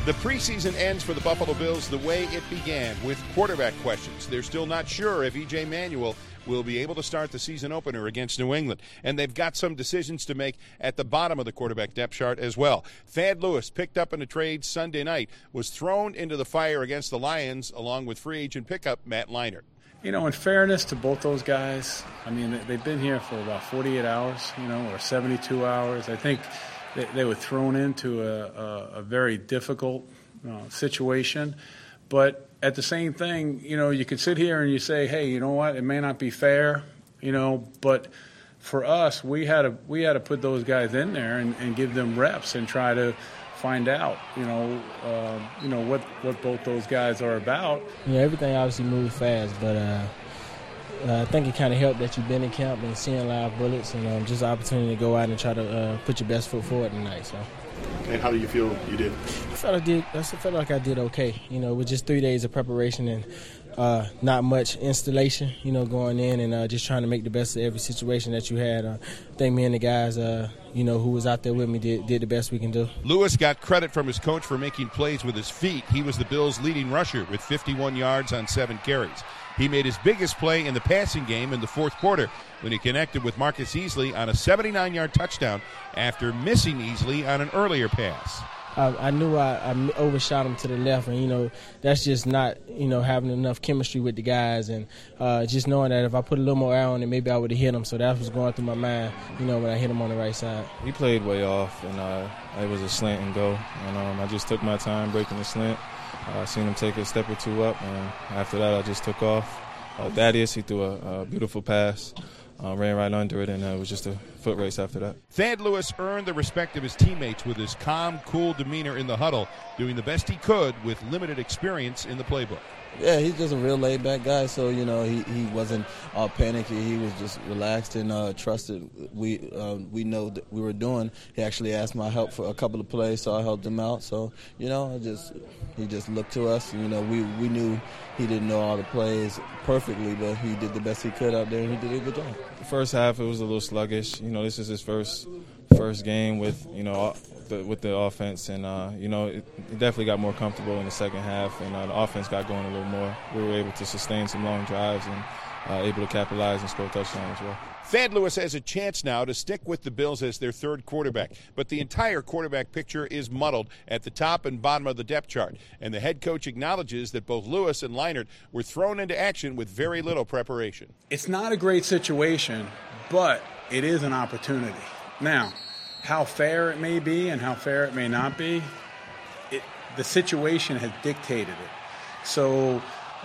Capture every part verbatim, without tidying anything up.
The preseason ends for the Buffalo Bills the way it began, with quarterback questions. They're still not sure if E J Manuel will be able to start the season opener against New England. And they've got some decisions to make at the bottom of the quarterback depth chart as well. Thad Lewis, picked up in a trade Sunday night, was thrown into the fire against the Lions along with free agent pickup Matt Leinart. You know, in fairness to both those guys, I mean, they've been here for about forty-eight hours, you know, or seventy-two hours. I think they, they were thrown into a, a, a very difficult uh, situation. But at the same thing, you know, you could sit here and you say, hey, you know what, it may not be fair, you know, but for us, we had to we had to put those guys in there and, and give them reps and try to find out, you know, uh, you know what, what both those guys are about. Yeah, everything obviously moved fast, but uh, uh, I think it kind of helped that you've been in camp and seeing live bullets, and um, just an opportunity to go out and try to uh, put your best foot forward tonight. So. And how do you feel you did? I felt I did. I felt like I did okay. You know, with just three days of preparation and uh, not much installation. You know, going in and uh, just trying to make the best of every situation that you had. Uh, I think me and the guys, uh, you know, who was out there with me did did the best we can do. Lewis got credit from his coach for making plays with his feet. He was the Bills' leading rusher with fifty-one yards on seven carries. He made his biggest play in the passing game in the fourth quarter when he connected with Marcus Easley on a seventy-nine-yard touchdown after missing Easley on an earlier pass. I, I knew I, I overshot him to the left, and, you know, that's just not, you know, having enough chemistry with the guys, and uh, just knowing that if I put a little more air on it, maybe I would have hit him. So that was going through my mind, you know, when I hit him on the right side. He played way off, and uh, it was a slant and go. And um, I just took my time breaking the slant. I uh, seen him take a step or two up, and after that I just took off. Uh, Thaddeus, he threw a, a beautiful pass. Uh, ran right under it, and uh, it was just a foot race after that. Thad Lewis earned the respect of his teammates with his calm, cool demeanor in the huddle, doing the best he could with limited experience in the playbook. Yeah, he's just a real laid-back guy, so, you know, he, he wasn't all panicky. He was just relaxed and uh, trusted we uh, we know that we were doing. He actually asked my help for a couple of plays, so I helped him out. So, you know, I just he just looked to us. You know, we, we knew he didn't know all the plays perfectly, but he did the best he could out there, and he did a good job. The first half, it was a little sluggish. You know, this is his first first game with, you know, the, with the offense, and, uh, you know, it, it definitely got more comfortable in the second half, and uh, the offense got going a little more. We were able to sustain some long drives and uh, able to capitalize and score a touchdown as well. Thad Lewis has a chance now to stick with the Bills as their third quarterback, but the entire quarterback picture is muddled at the top and bottom of the depth chart, and the head coach acknowledges that both Lewis and Leinart were thrown into action with very little preparation. It's not a great situation, but it is an opportunity. Now, how fair it may be and how fair it may not be, it, the situation has dictated it. So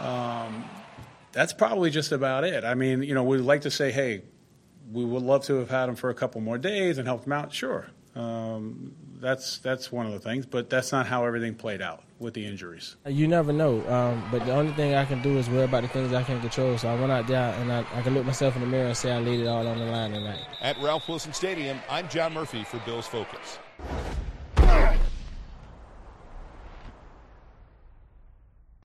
um, that's probably just about it. I mean, you know, we'd like to say, hey, we would love to have had him for a couple more days and helped him out. Sure, um, that's that's one of the things, but that's not how everything played out with the injuries. You never know, um, but the only thing I can do is worry about the things I can control. So I went out there and I, I can look myself in the mirror and say I laid it all on the line tonight. At Ralph Wilson Stadium, I'm John Murphy for Bills Focus.